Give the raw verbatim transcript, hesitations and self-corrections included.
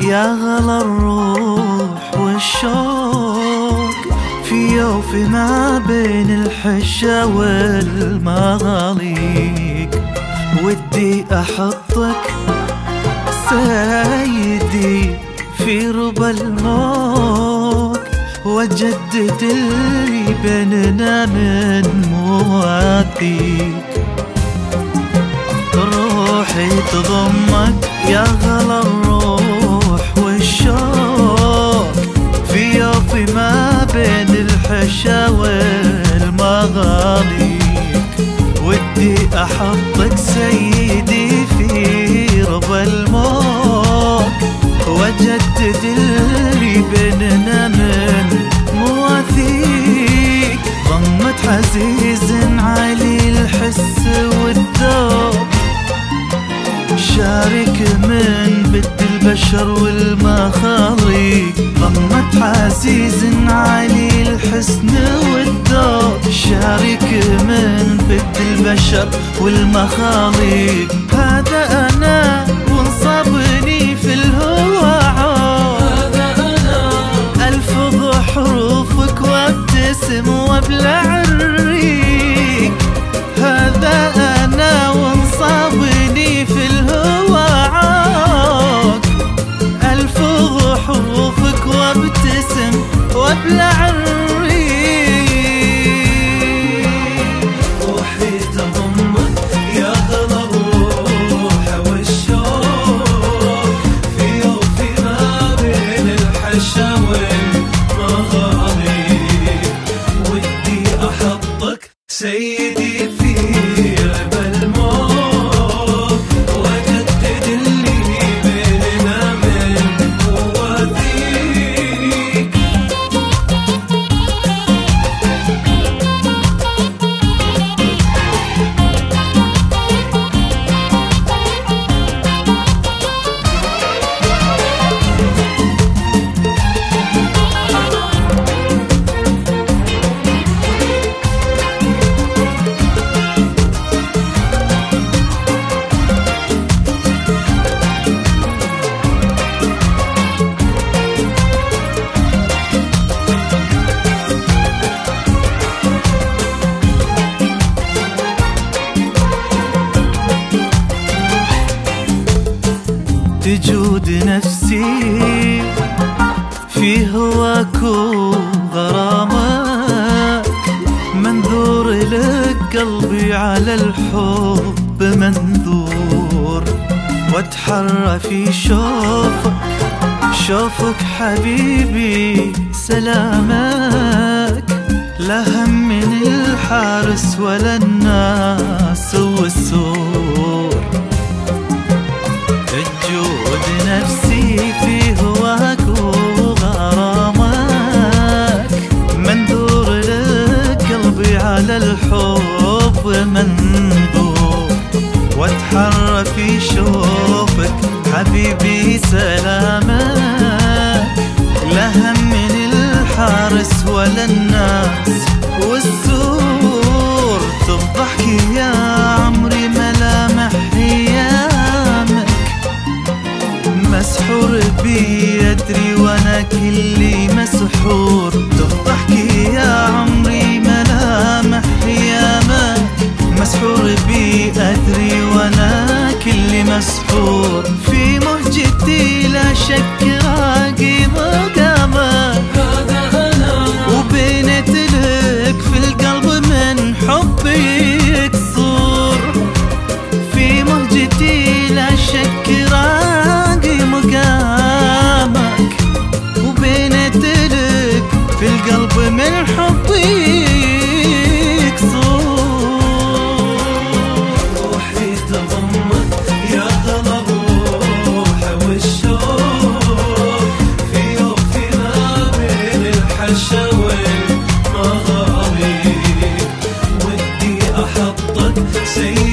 يا غلا الروح والشوق في وفي ما بين الحشا والمغاليق. ودي أحطك سيدي في ربى الموج وجدد اللي بيننا من مواثيق. روحي تضمك يا غلا الروح والشوق في وفي ما بين الحشا والمغاليق. ودي أحطك سيدي في ربى الموج وجدد اللي بيننا من مواثيق. ضمت عزيز علي الحس والذوق شارك من بد البشر والمخاليق. ضمت عزيز علي الحسن والذوق شارك من بد البشر والمخاليق. هذا أنا وانصبني في الهوى عود، ألفظ حروفك وابتسم وابلع الريق. هذا أنا وانصبني في الهوى عود، ألفظ حروفك وابتسم وابلع الريق. روحي تضمك يا غلا الروح والشوق في وفي ما بين الحشا والمغاليق. ودي أحطك سيدي في ربى الموج وجدد اللي بيننا من مواثيق. تجود نفسي في هواك وغرامك، منذور لك قلبي على الحب منذور. واتحرى في شوفك شوفك حبيبي سلامك، لا هم من الحارس ولا الناس والسور. تجود نفسي في هواك وغرامك، منذور لك قلبي على الحب منذور. واتحرى في شوفك حبيبي سلامك، لا هم من الحارس ولا الناس والسور. تضحكي يا عمري ملامح ايامك، مسحور بي أدري وانا كلي مسحور. تضحكي يا عمري ملامح ايامك، مسحور بي أدري وانا كلي مسحور. في مهجتي لا شك راقي مقامك، وبنت لك في القلب من حبي يكسور. في مهجتي لا شك راقي مقامك، وبنت لك في القلب من حبي يكسور. روحي تضمك يا غلا الروح والشوق في وفي ما بين الحشا والمغاليق. ودي أحطك سيدي